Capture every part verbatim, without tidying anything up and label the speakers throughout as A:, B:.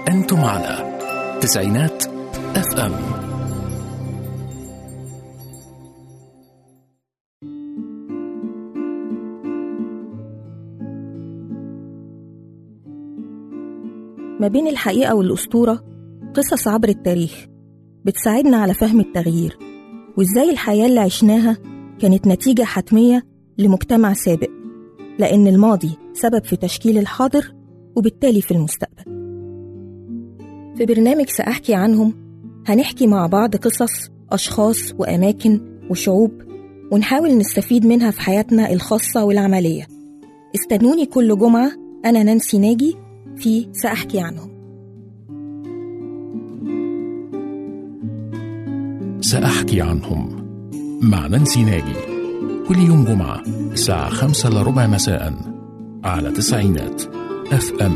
A: أنتم على تسعينات اف ام.
B: ما بين الحقيقة والأسطورة قصص عبر التاريخ بتساعدنا على فهم التغيير، وإزاي الحياة اللي عشناها كانت نتيجة حتمية لمجتمع سابق، لأن الماضي سبب في تشكيل الحاضر وبالتالي في المستقبل. في برنامج سأحكي عنهم هنحكي مع بعض قصص أشخاص وأماكن وشعوب، ونحاول نستفيد منها في حياتنا الخاصة والعملية. استنوني كل جمعة، أنا نانسي ناجي في سأحكي عنهم.
A: سأحكي عنهم مع نانسي ناجي، كل يوم جمعة الساعة خمسة إلا ربع مساء على تسعينات اف ام.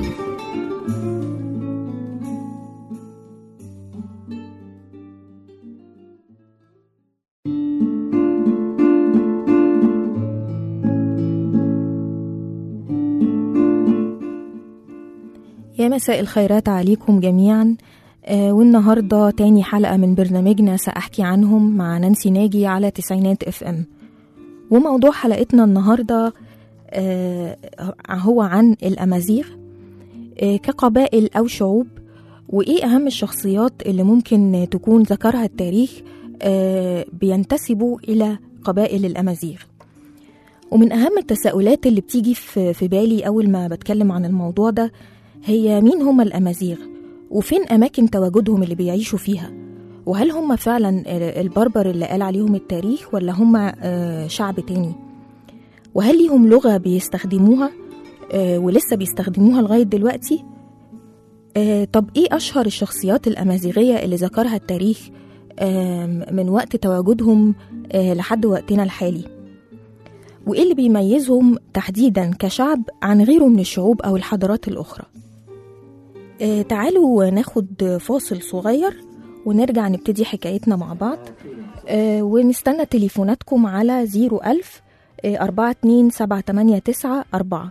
B: يا مساء الخيرات عليكم جميعا، آه والنهاردة تاني حلقة من برنامجنا سأحكي عنهم مع نانسي ناجي على تسعينات اف ام. وموضوع حلقتنا النهاردة آه هو عن الأمازيغ آه كقبائل أو شعوب، وإيه أهم الشخصيات اللي ممكن تكون ذكرها التاريخ آه بينتسبوا إلى قبائل الأمازيغ. ومن أهم التساؤلات اللي بتيجي في بالي أول ما بتكلم عن الموضوع ده هي مين هم الأمازيغ، وفين أماكن تواجدهم اللي بيعيشوا فيها، وهل هم فعلا البربر اللي قال عليهم التاريخ ولا هم شعب تاني، وهل ليهم لغة بيستخدموها ولسه بيستخدموها لغاية دلوقتي. طب إيه أشهر الشخصيات الأمازيغية اللي ذكرها التاريخ من وقت تواجدهم لحد وقتنا الحالي، وإيه اللي بيميزهم تحديدا كشعب عن غيره من الشعوب أو الحضارات الأخرى. آه تعالوا ناخد فاصل صغير ونرجع نبتدي حكايتنا مع بعض. آه ونستنى تليفوناتكم على زيرو ألف أربعة اتنين سبعة تمانية تسعة أربعة.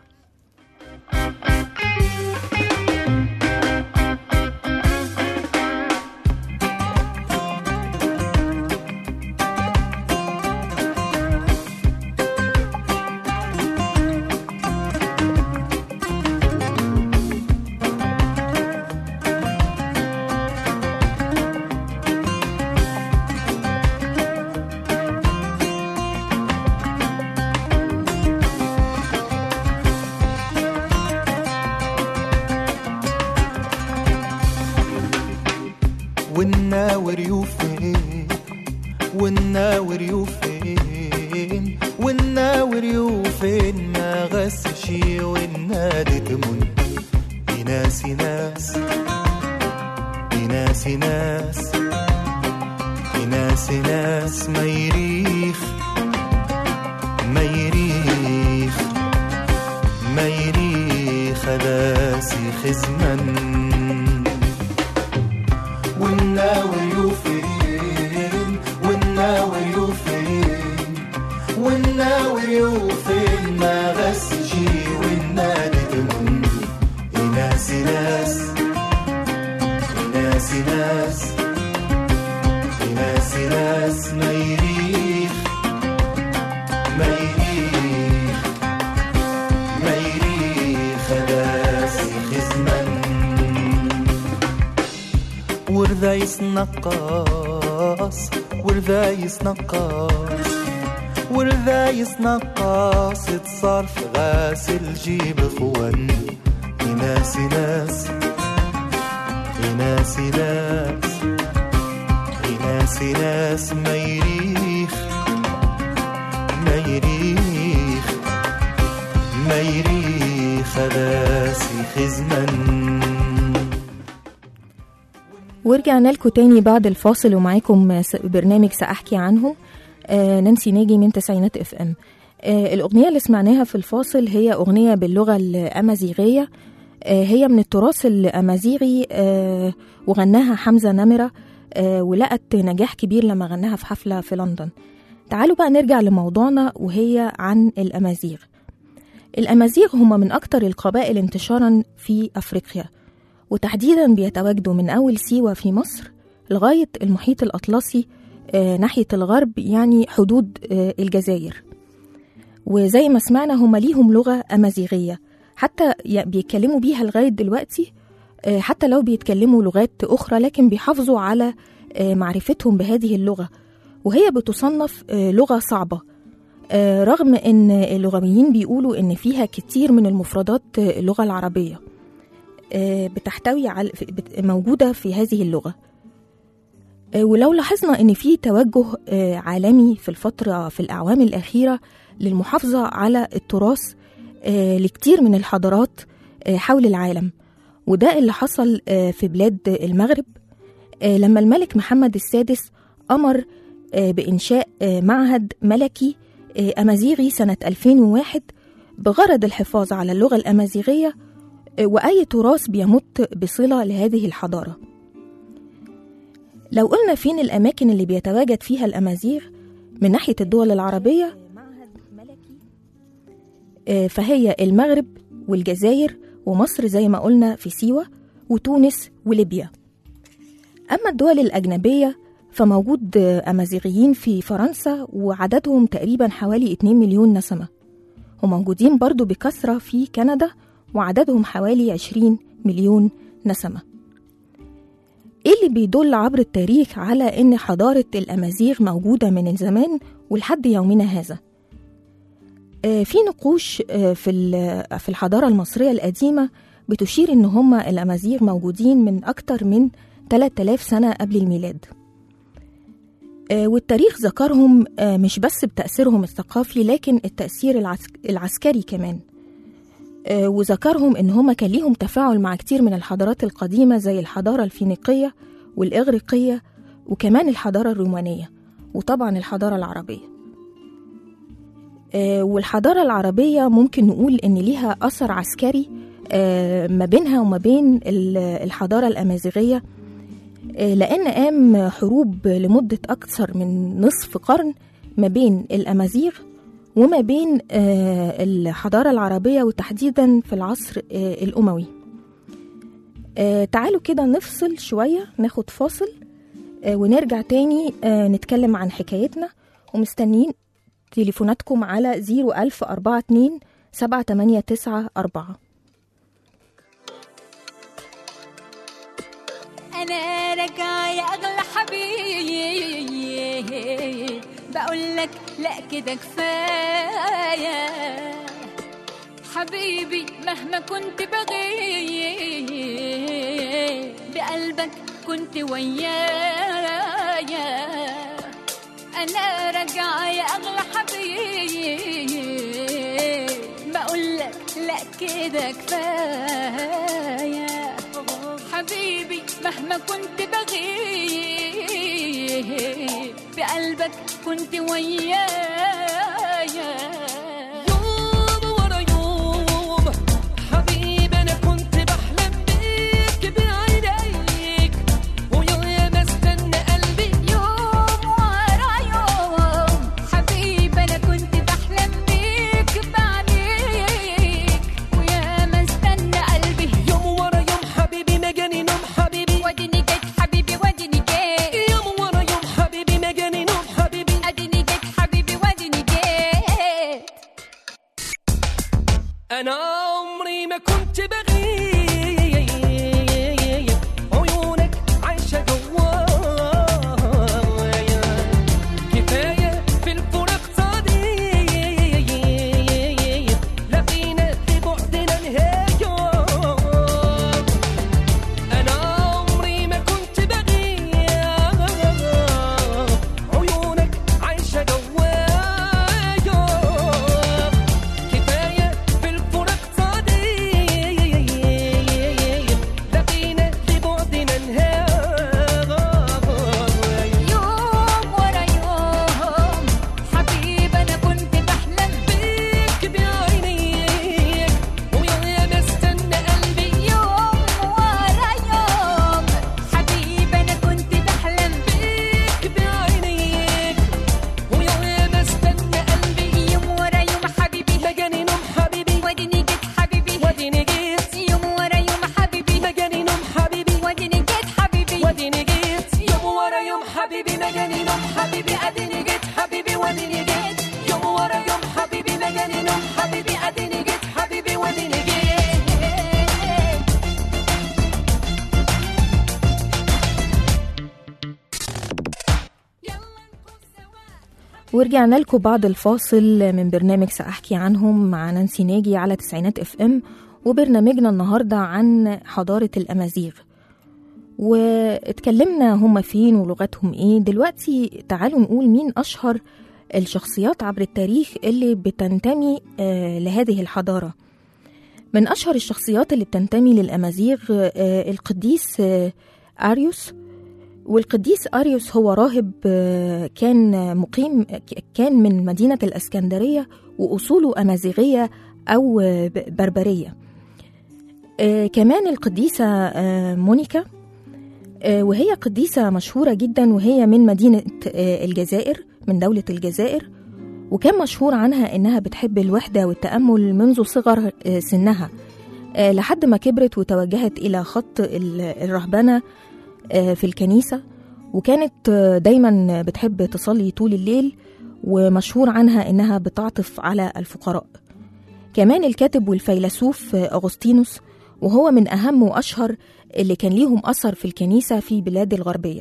C: والناور يوفين والناور يوفين والناور يوفين ما غسشي والنادي تمن يناسي ناس يناسي ناس يناسي ناس ما يريخ ما يريخ ما يريخ داسي خزمن والناور يوفين والناور يوفين والناور يوفين ما غسجي والنادي تمن يناسي ناس يناسي ناس يناسي ناس ما يريخ ما يريخ ما يريخ داسي خزمن ورذايس نقاص ورذايس نقاص ورذايس نقاص اتصرف غاسل جيب اخوان يناسي ناس يناسي ناس يناسي ناس ما يريخ ما يريخ ما يريخ داسي خزمن.
B: ورجعنا لكم تاني بعد الفاصل، ومعاكم برنامج سأحكي عنهم. آه نانسي ناجي من تسعينات اف ام. آه الأغنية اللي سمعناها في الفاصل هي أغنية باللغة الأمازيغية، آه هي من التراث الأمازيغي، آه وغناها حمزة نمرة، آه ولقت نجاح كبير لما غناها في حفلة في لندن. تعالوا بقى نرجع لموضوعنا، وهي عن الأمازيغ. الأمازيغ هم من أكتر القبائل انتشارا في أفريقيا، وتحديدا بيتواجدوا من أول سيوة في مصر لغاية المحيط الأطلسي آه ناحية الغرب، يعني حدود آه الجزائر. وزي ما سمعنا هم ليهم لغة أمازيغية حتى بيتكلموا بيها لغاية دلوقتي، آه حتى لو بيتكلموا لغات أخرى لكن بيحافظوا على آه معرفتهم بهذه اللغة، وهي بتصنف آه لغة صعبة، آه رغم أن اللغويين بيقولوا أن فيها كتير من المفردات آه اللغة العربية آه بتحتوي على موجودة في هذه اللغة. آه ولو لاحظنا أن في توجه آه عالمي في الفترة في الأعوام الأخيرة للمحافظة على التراث آه لكتير من الحضارات آه حول العالم، وده اللي حصل آه في بلاد المغرب آه لما الملك محمد السادس أمر آه بإنشاء آه معهد ملكي آه أمازيغي سنة ألفين وواحد بغرض الحفاظ على اللغة الأمازيغية آه وأي تراث بيمت بصلة لهذه الحضارة. لو قلنا فين الأماكن اللي بيتواجد فيها الأمازيغ من ناحية الدول العربية، فهي المغرب والجزائر ومصر زي ما قلنا في سيوة وتونس وليبيا. أما الدول الأجنبية فموجود أمازيغيين في فرنسا وعددهم تقريبا حوالي اتنين مليون نسمة، وموجودين برضو بكثرة في كندا وعددهم حوالي عشرين مليون نسمة. إيه اللي بيدل عبر التاريخ على أن حضارة الأمازيغ موجودة من زمان ولحد يومنا هذا؟ في نقوش في في الحضارة المصرية القديمة بتشير إن هم الأمازيغ موجودين من أكتر من ثلاثة آلاف سنة قبل الميلاد، والتاريخ ذكرهم مش بس بتأثيرهم الثقافي لكن التأثير العسكري كمان، وذكرهم إن هم كان ليهم تفاعل مع كتير من الحضارات القديمة زي الحضارة الفينيقية والإغريقية وكمان الحضارة الرومانية وطبعا الحضارة العربية. والحضارة العربية ممكن نقول إن ليها أثر عسكري ما بينها وما بين الحضارة الأمازيغية، لأن قام حروب لمدة أكثر من نصف قرن ما بين الأمازيغ وما بين الحضارة العربية وتحديدا في العصر الأموي. تعالوا كده نفصل شوية، ناخد فاصل ونرجع تاني نتكلم عن حكايتنا، ومستنيين تليفوناتكم على زيرو ألف أربعة اتنين سبعة تمانية تسعة أربعة.
D: أنا راجعة يا أغلى حبيب، بقولك لأ كده كفاية حبيبي، مهما كنت بغيب بقلبك كنت ويايا. أنا راجعة يا أغلى حبيب، بقولك لأ كده كفاية حبيبي، مهما كنت بغيب بقلبك كنت ويايا. حبيبي
B: ورجعنا لكم بعد الفاصل من برنامج سأحكي عنهم مع نانسي ناجي على تسعينات اف ام. وبرنامجنا النهاردة عن حضارة الأمازيغ، واتكلمنا هم فين ولغتهم ايه. دلوقتي تعالوا نقول مين أشهر الشخصيات عبر التاريخ اللي بتنتمي آه لهذه الحضارة. من أشهر الشخصيات اللي بتنتمي للأمازيغ آه القديس آه أريوس. والقديس أريوس هو راهب آه كان مقيم كان من مدينة الإسكندرية، وأصوله أمازيغية أو آه بربرية. آه كمان القديسة آه مونيكا، آه وهي قديسة مشهورة جدا، وهي من مدينة آه الجزائر، من دولة الجزائر. وكان مشهور عنها إنها بتحب الوحدة والتأمل منذ صغر آه سنها، آه لحد ما كبرت وتوجهت إلى خط الرهبنة آه في الكنيسة. وكانت آه دايما بتحب تصلي طول الليل، ومشهور عنها إنها بتعطف على الفقراء. كمان الكاتب والفيلسوف آه أغسطينوس، وهو من أهم وأشهر اللي كان ليهم أثر في الكنيسة في بلاد الغربية.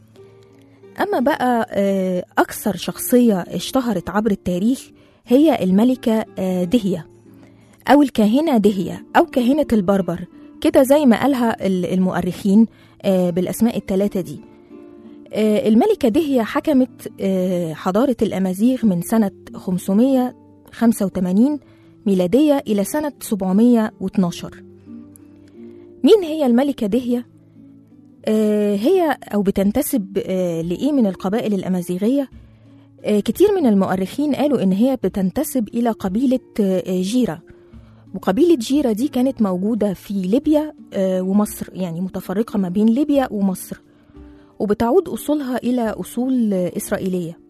B: أما بقى أكثر شخصية اشتهرت عبر التاريخ هي الملكة دهية، أو الكاهنة دهية، أو كاهنة البربر، كده زي ما قالها المؤرخين بالأسماء الثلاثة دي. الملكة دهية حكمت حضارة الأمازيغ من سنة خمسمائة وخمسة وثمانين ميلادية إلى سنة سبعمائة واثني عشر. مين هي الملكة دهية؟ آه هي أو بتنتسب آه لإيه من القبائل الأمازيغية؟ آه كتير من المؤرخين قالوا إن هي بتنتسب إلى قبيلة آه جيرة. وقبيلة جيرة دي كانت موجودة في ليبيا آه ومصر، يعني متفرقة ما بين ليبيا ومصر، وبتعود أصولها إلى أصول آه إسرائيلية.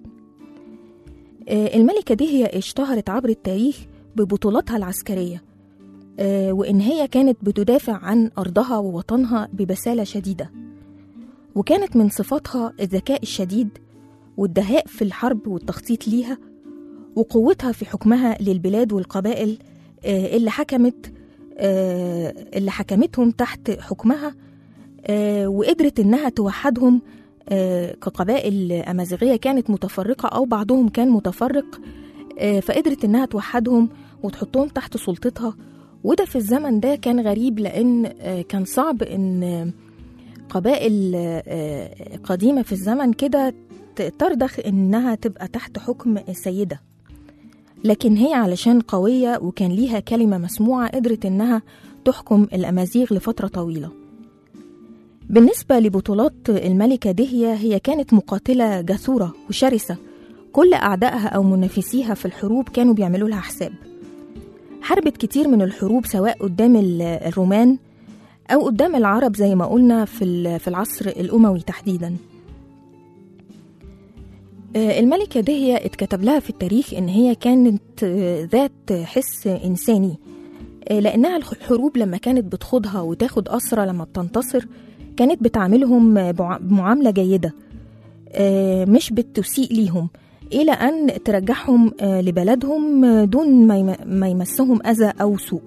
B: آه الملكة دهية اشتهرت عبر التاريخ ببطولاتها العسكرية، آه وإن هي كانت بتدافع عن أرضها ووطنها ببسالة شديدة. وكانت من صفاتها الذكاء الشديد والدهاء في الحرب والتخطيط ليها، وقوتها في حكمها للبلاد والقبائل آه اللي حكمت آه اللي حكمتهم تحت حكمها، آه وقدرت إنها توحدهم آه كقبائل أمازيغية كانت متفرقة أو بعضهم كان متفرق، آه فقدرت إنها توحدهم وتحطهم تحت سلطتها. وده في الزمن ده كان غريب، لأن كان صعب إن قبائل قديمة في الزمن كده ترضخ إنها تبقى تحت حكم السيدة، لكن هي علشان قوية وكان ليها كلمة مسموعة قدرت إنها تحكم الأمازيغ لفترة طويلة. بالنسبة لبطولات الملكة دهية، هي كانت مقاتلة جسورة وشرسة، كل أعدائها أو منافسيها في الحروب كانوا بيعملوا لها حساب. حاربت كتير من الحروب سواء قدام الرومان أو قدام العرب زي ما قلنا في العصر الأموي تحديدا. الملكة دهية اتكتب لها في التاريخ إن هي كانت ذات حس إنساني، لأنها الحروب لما كانت بتخوضها وتاخد أسرى لما بتنتصر كانت بتعاملهم بمعاملة جيدة، مش بتسيء ليهم، إلى أن ترجعهم لبلدهم دون ما يمسهم أذى أو سوء.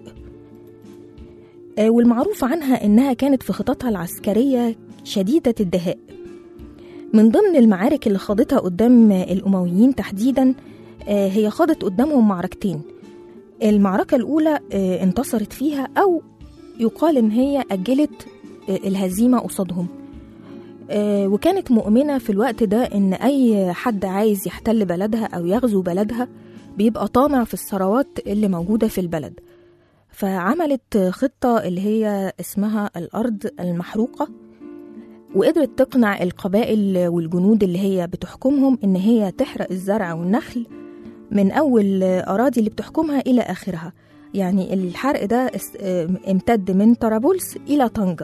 B: والمعروف عنها إنها كانت في خططها العسكرية شديدة الدهاء. من ضمن المعارك اللي خاضتها قدام الأمويين تحديدا، هي خاضت قدامهم معركتين. المعركة الأولى انتصرت فيها، أو يقال إن هي أجلت الهزيمة قصادهم. وكانت مؤمنة في الوقت ده إن أي حد عايز يحتل بلدها أو يغزو بلدها بيبقى طامع في الثروات اللي موجودة في البلد. فعملت خطة اللي هي اسمها الأرض المحروقة، وقدرت تقنع القبائل والجنود اللي هي بتحكمهم إن هي تحرق الزرع والنخل من أول أراضي اللي بتحكمها إلى آخرها. يعني الحرق ده امتد من طرابلس إلى طنجة.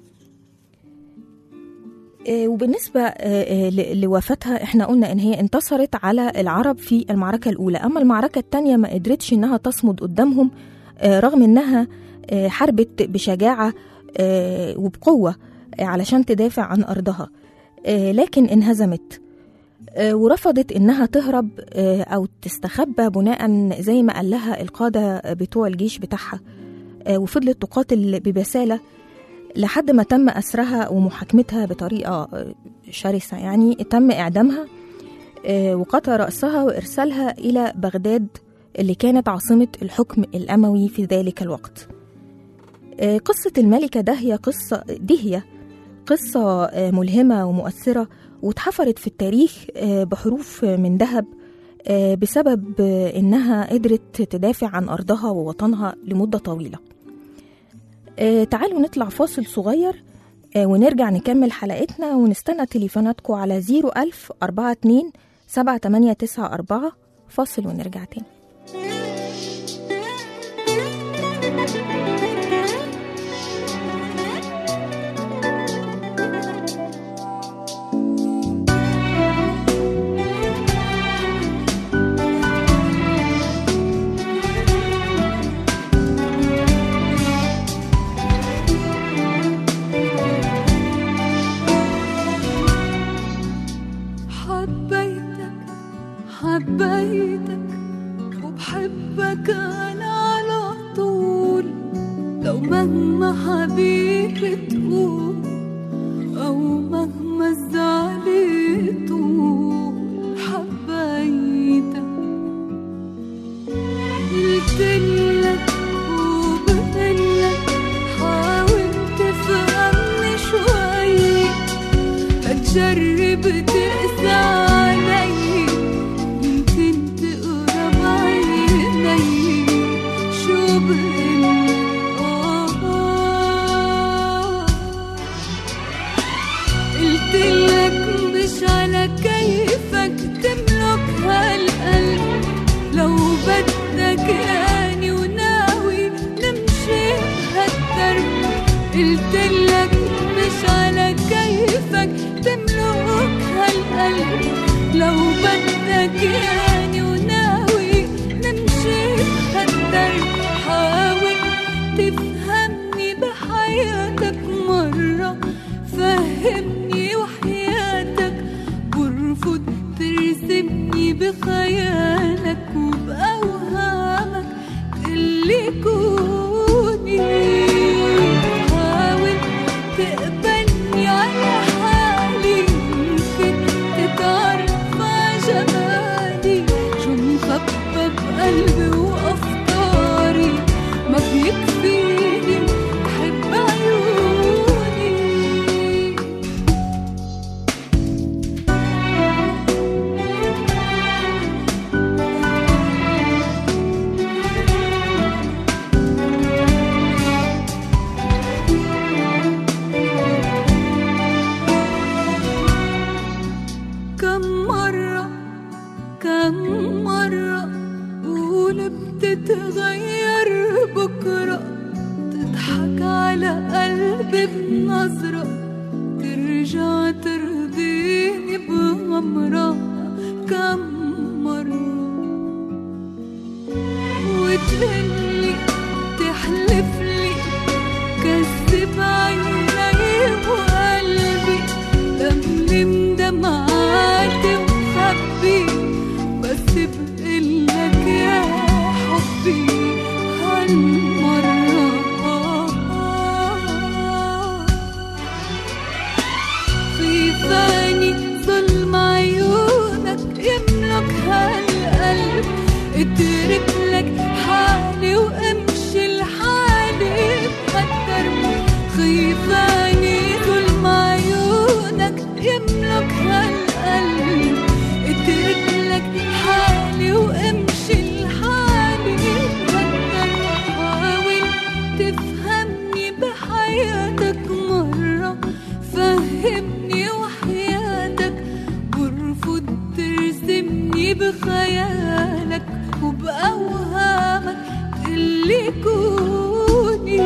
B: وبالنسبة لوفاتها احنا قلنا ان هي انتصرت على العرب في المعركة الأولى، أما المعركة الثانية ما قدرتش انها تصمد قدامهم، رغم انها حاربت بشجاعة وبقوة علشان تدافع عن أرضها، لكن انهزمت ورفضت انها تهرب أو تستخبى بناء زي ما قال لها القادة بتوع الجيش بتاعها، وفضلت تقاتل ببسالة لحد ما تم أسرها ومحاكمتها بطريقة شرسة، يعني تم إعدامها آه، وقطع رأسها وإرسالها إلى بغداد اللي كانت عاصمة الحكم الأموي في ذلك الوقت. آه، قصة الملكة دهية قصة دهية قصة آه، ملهمة ومؤثرة، واتحفرت في التاريخ آه، بحروف من ذهب آه، بسبب آه، إنها قدرت تدافع عن أرضها ووطنها لمدة طويلة. آه، تعالوا نطلع فاصل صغير آه، ونرجع نكمل حلقتنا، ونستنى تليفوناتكم على زيرو ألف أربعة اتنين سبعة تمانية تسعة أربعة. فاصل ونرجع تاني.
E: حبيتك وبحبك أنا على طول، لو مهما حبيبي تقول أو مهما الزعل طول. حبيتك قلتلك وبقلك حاول تفهمني شوي، لا تجرب تقسى علي، كيفك تملك هالقلب، لو بدك يعني وناوي نمشي هالدرب. قلتلك مش على كيفك تملك هالقلب، لو بدك يعني وناوي نمشي هالدرب. حاول تفهمني بحياتك مرة، فهمني وحياتك، برفض ترسمني بخيالك وبأوهامك اللي كوني. حاول تقبلني على حالي، يمكن تتعرف على جمالي، شو مخبى بقلبي وأفكاري، ما بيكفيني بحب عيوني. تتغير بكرة، تضحك على قلبي بنظرة، ترجع ترضيني بغمرة. كم مرة وتقلي تحلفلي، كذب عيني وقلبي، لملم دمعاتي وخبي، بس بقلك يا هالمرة خيفاني ظلم عيونك يملك هالقلب. اترك لك حالي وامشي لحالي بهالدرب. خيفاني ظلم عيونك يملك هالقلب. اترك لك حالي وامشي لحالي بهالدرب. حاول تفهمني بحياتك مرة، فهمني وحياتك، برفض ترسمني بخيالك وبأوهامك اللي كوني.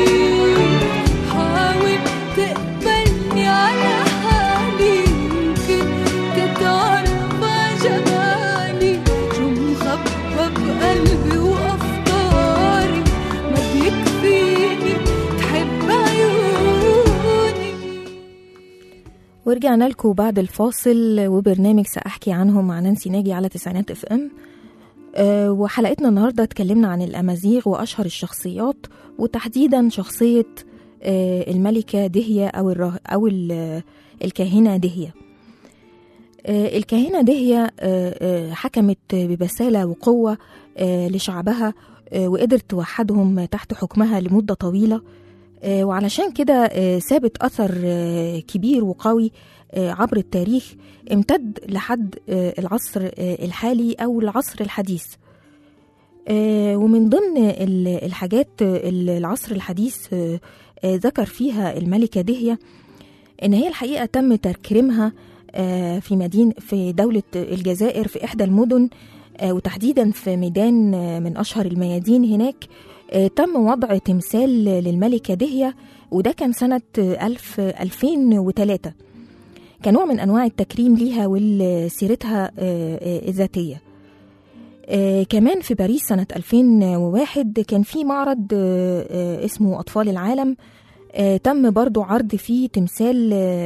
E: حاول تقبلني على حالي، يمكن تتعرف على جمالي، شو مخبى بقلبي وأفكاري، ما بيكفيني تحب عيوني.
B: ورجعنا لكم بعد الفاصل وبرنامج سأحكي عنهم مع نانسي ناجي على تسعينات اف ام. أه وحلقتنا النهاردة اتكلمنا عن الأمازيغ وأشهر الشخصيات، وتحديدا شخصية أه الملكة دهية أو, أو الكاهنة دهية. الكاهنة دهية حكمت ببسالة وقوة لشعبها وقدرت توحدهم تحت حكمها لمدة طويلة، وعلشان كده سابت أثر كبير وقوي عبر التاريخ امتد لحد العصر الحالي أو العصر الحديث. ومن ضمن الحاجات العصر الحديث ذكر فيها الملكة دهية إن هي الحقيقة تم تكريمها في مدينة في دولة الجزائر في إحدى المدن، وتحديدا في ميدان من أشهر الميادين هناك تم وضع تمثال للملكة دهية، وده كان سنة ألفين وثلاثة، كنوع من أنواع التكريم ليها ولسيرتها الذاتية. كمان في باريس سنة ألفين وواحد كان في معرض اسمه أطفال العالم، تم برضو عرض فيه تمثال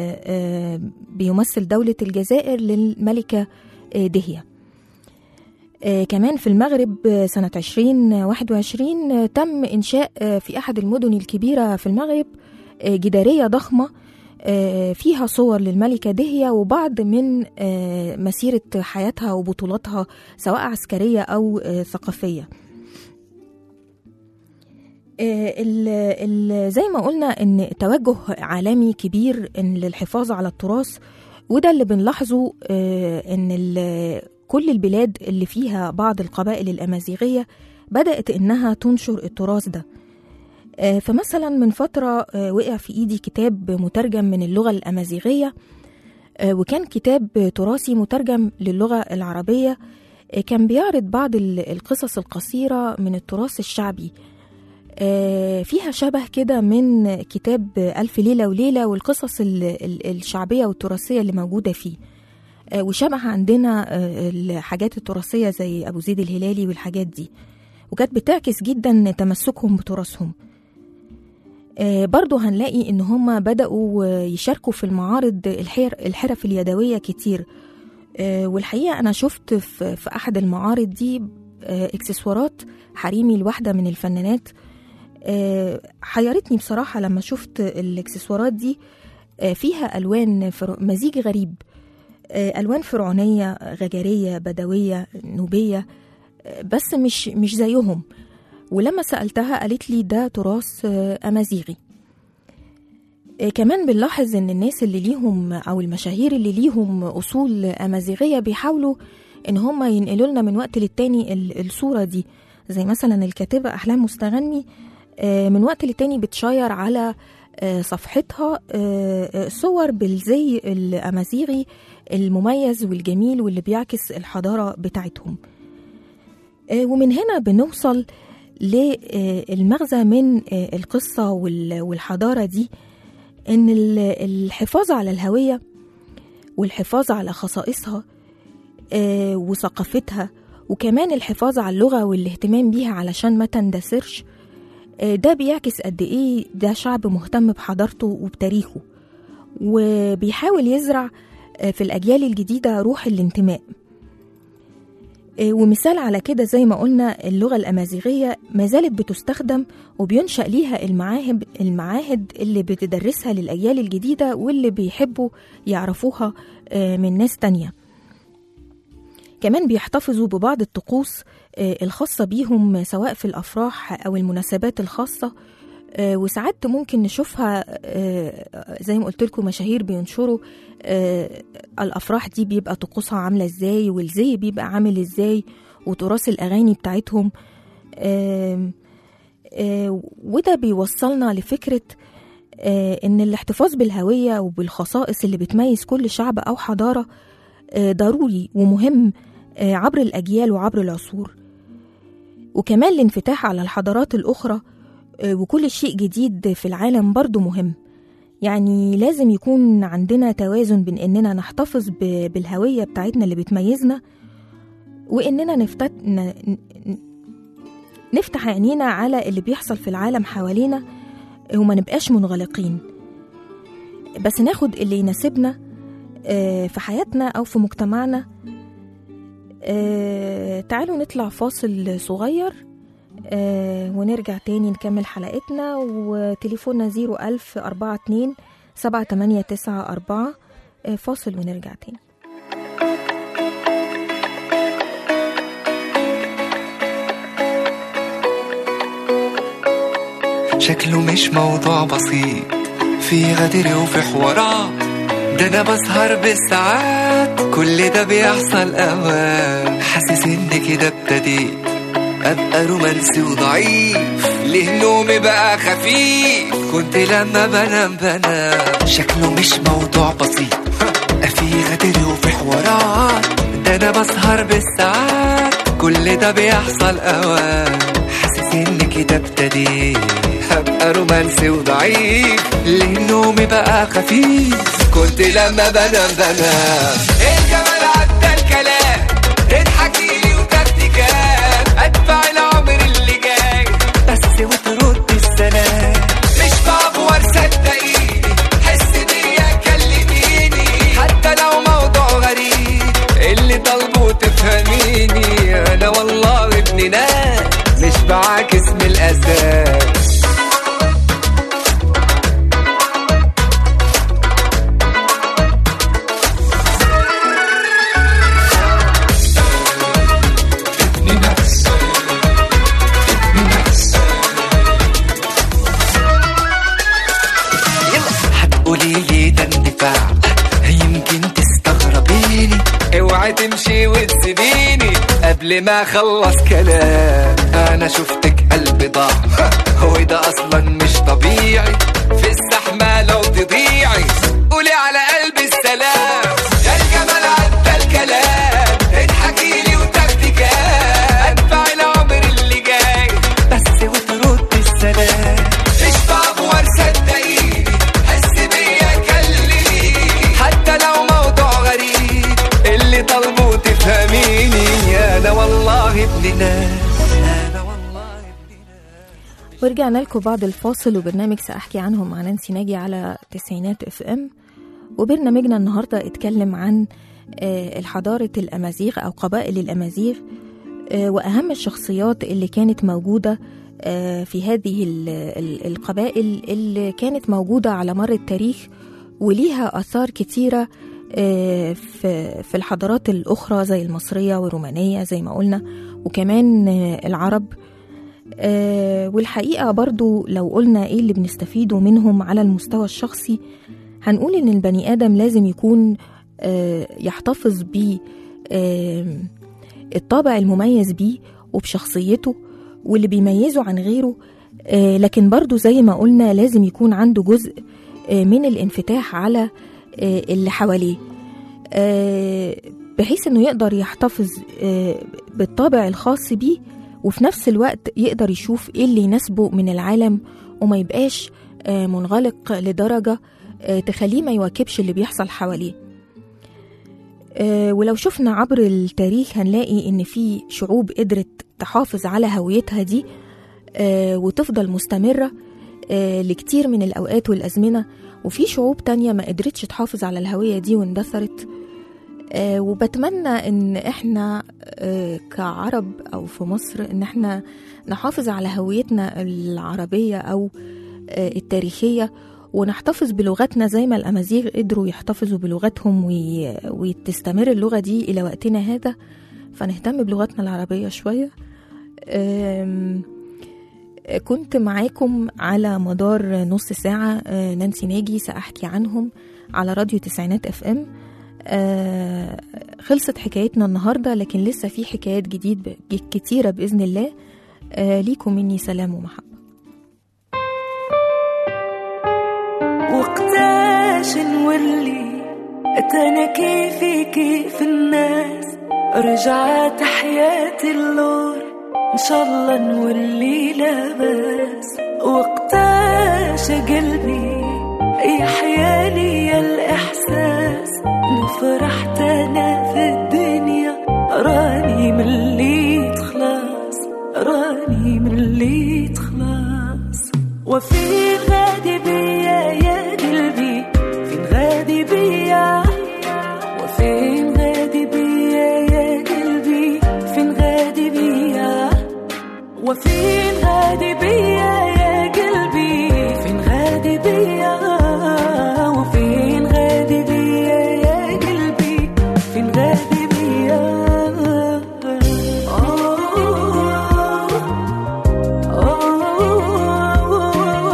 B: بيمثل دولة الجزائر للملكة دهية. كمان في المغرب سنة عشرين واحد وعشرين تم إنشاء في أحد المدن الكبيرة في المغرب جدارية ضخمة فيها صور للملكة دهية وبعض من مسيرة حياتها وبطولاتها سواء عسكرية أو ثقافية. ال ال زي ما قلنا إن توجه عالمي كبير إن للحفاظ على التراث، وده اللي بنلاحظه إن كل البلاد اللي فيها بعض القبائل الأمازيغية بدأت إنها تنشر التراث ده. فمثلا من فترة وقع في إيدي كتاب مترجم من اللغة الأمازيغية، وكان كتاب تراثي مترجم للغة العربية، كان بيعرض بعض القصص القصيرة من التراث الشعبي، فيها شبه كده من كتاب ألف ليلة وليلة والقصص الشعبية والتراثية اللي موجودة فيه، وشبه عندنا الحاجات التراثية زي أبو زيد الهلالي والحاجات دي، وكانت بتعكس جدا تمسكهم بتراثهم. برضو هنلاقي إن هم بدأوا يشاركوا في المعارض الحرف اليدوية كتير، والحقيقة أنا شفت في أحد المعارض دي إكسسوارات حريمي لواحدة من الفنانات، حيرتني بصراحة لما شفت الإكسسوارات دي، فيها ألوان مزيج غريب، ألوان فرعونية غجرية بدوية نوبية، بس مش مش زيهم. ولما سألتها قالت لي ده تراث أمازيغي. كمان بنلاحظ إن الناس اللي ليهم أو المشاهير اللي ليهم أصول أمازيغية بيحاولوا إن هم ينقلوا لنا من وقت للتاني الصورة دي، زي مثلا الكاتبة أحلام مستغني من وقت للتاني بتشير على صفحتها صور بالزي الأمازيغي المميز والجميل واللي بيعكس الحضارة بتاعتهم. ومن هنا بنوصل للمغزى من القصة والحضارة دي، إن الحفاظ على الهوية والحفاظ على خصائصها وثقافتها، وكمان الحفاظ على اللغة والاهتمام بيها علشان ما تندثرش، ده بيعكس قد إيه ده شعب مهتم بحضارته وبتاريخه، وبيحاول يزرع في الأجيال الجديدة روح الانتماء. ومثال على كده زي ما قلنا اللغة الأمازيغية ما زالت بتستخدم وبينشأ ليها المعاهد المعاهد اللي بتدرسها للأجيال الجديدة واللي بيحبوا يعرفوها من ناس تانية. كمان بيحتفظوا ببعض الطقوس الخاصة بيهم سواء في الأفراح أو المناسبات الخاصة، وساعات ممكن نشوفها زي ما قلت لكم مشاهير بينشروا الأفراح دي بيبقى طقوسها عاملة ازاي والزي بيبقى عامل ازاي وتراث الأغاني بتاعتهم. وده بيوصلنا لفكرة إن الاحتفاظ بالهوية وبالخصائص اللي بتميز كل شعب أو حضارة ضروري ومهم عبر الأجيال وعبر العصور. وكمان الانفتاح على الحضارات الأخرى وكل شيء جديد في العالم برضو مهم، يعني لازم يكون عندنا توازن بين إننا نحتفظ بالهوية بتاعتنا اللي بتميزنا، وإننا نفتت... نفتح عينينا على اللي بيحصل في العالم حوالينا وما نبقاش منغلقين، بس ناخد اللي يناسبنا في حياتنا أو في مجتمعنا. تعالوا نطلع فاصل صغير ونرجع تاني نكمل حلقتنا. وتليفوننا زيرو ألف أربعة اتنين سبعة تمانية تسعة أربعة. فاصل ونرجع تاني.
C: شكله مش موضوع بسيط، في غدر وفي حوارات، ده انا بسهر بالساعات، كل ده بيحصل اوقات. حاسس ان كده ابتديت ابقى رومانسي وضعيف، ليه نومي بقى خفيف، كنت لما بنام بنام. شكله مش موضوع بسيط، في غدر وفي حوارات، ده انا بسهر بالساعات، كل ده بيحصل اوقات. حاسس ان كده ابتديت هبقى رومانسي وضعيف، ليه نومي بقى خفيف، كنت لما بنام بنام. الجمال عدى الكلام، تضحكيلي وتكتكات، اتبع العمر اللي جاي بس وترد السلام. مش بعبور صدقيني، حس بيا كلميني، حتى لو موضوع غريب اللي طالبه تفهميني. انا والله ابن ناس مش بعاكس من الاساس. هتقوليلي ده اندفاع، يمكن تستغربيني، اوعي تمشي وتسيبيني قبل ما اخلص كلام. انا شفتك قلبي ضاع، هو ده اصلا مش طبيعي، في الزحمه لو تضيعي قولي على قلبي السلام. يا الجمال عدى الكلام، اضحكيلي وتكتكات، اتبع العمر اللي جاي بس وترد السلام. مش بعبور صدقيني، حس بيا كلميني، حتى لو موضوع غريب اللي طالبه تفهميني. انا والله ابن ناس، انا والله ابن ناس.
B: ورجعنا لكم بعد الفاصل، وبرنامج سأحكي عنهم مع نانسي ناجي على تسعينات اف ام. وبرنامجنا النهارده اتكلم عن الحضارة الأمازيغ أو قبائل الأمازيغ، وأهم الشخصيات اللي كانت موجودة في هذه القبائل اللي كانت موجودة على مر التاريخ، وليها آثار كتيرة في الحضارات الأخرى زي المصرية والرومانية زي ما قلنا، وكمان العرب. والحقيقة برضو لو قلنا إيه اللي بنستفيده منهم على المستوى الشخصي، هنقول إن البني آدم لازم يكون يحتفظ بالطابع المميز بيه وبشخصيته واللي بيميزه عن غيره، لكن برضو زي ما قلنا لازم يكون عنده جزء من الانفتاح على اللي حواليه، بحيث انه يقدر يحتفظ بالطابع الخاص بيه، وفي نفس الوقت يقدر يشوف ايه اللي يناسبه من العالم، وما يبقاش منغلق لدرجة تخليه ما يواكبش اللي بيحصل حواليه. ولو شفنا عبر التاريخ هنلاقي ان في شعوب قدرت تحافظ على هويتها دي وتفضل مستمرة لكتير من الأوقات والأزمنة، وفي شعوب تانية ما قدرتش تحافظ على الهوية دي واندثرت. وبتمنى ان احنا كعرب او في مصر ان احنا نحافظ على هويتنا العربية او التاريخية، ونحتفظ بلغتنا زي ما الأمازيغ قدروا يحتفظوا بلغتهم وتستمر اللغة دي إلى وقتنا هذا. فنهتم بلغتنا العربية شوية. كنت معاكم على مدار نص ساعة نانسي ناجي سأحكي عنهم على راديو تسعينات اف ام. خلصت حكايتنا النهاردة، لكن لسه في حكايات جديد كتيرة بإذن الله. ليكم مني سلام ومحبة.
E: وقتاش نولي أتانا كيفي كيف الناس، رجعت حياتي اللور إن شاء الله نولي لاباس. وقتاش قلبي يحيا لي الإحساس، فرحت أنا في الدنيا راني مليت خلاص، راني مليت خلاص. وفين غادي بيا يا قلبي، فين غادي بيا، وفين غادي بيا يا قلبي، فين غادي بيا، وفين غادي بيا يا قلبي، فين غادي بيا، وفين غادي بيا يا قلبي، فين غادي بيا. Oh, oh, oh, oh.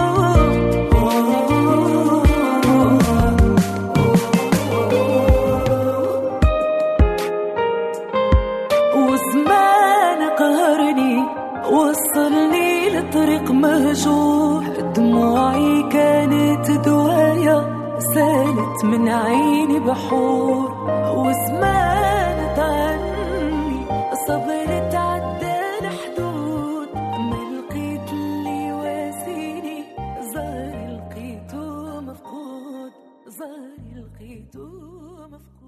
E: سالت من عيني بحور وزمانت عني صبرت عدى الحدود ما لقيت اللي يواسيني ظهري لقيته مفقود ظهري لقيته مفقود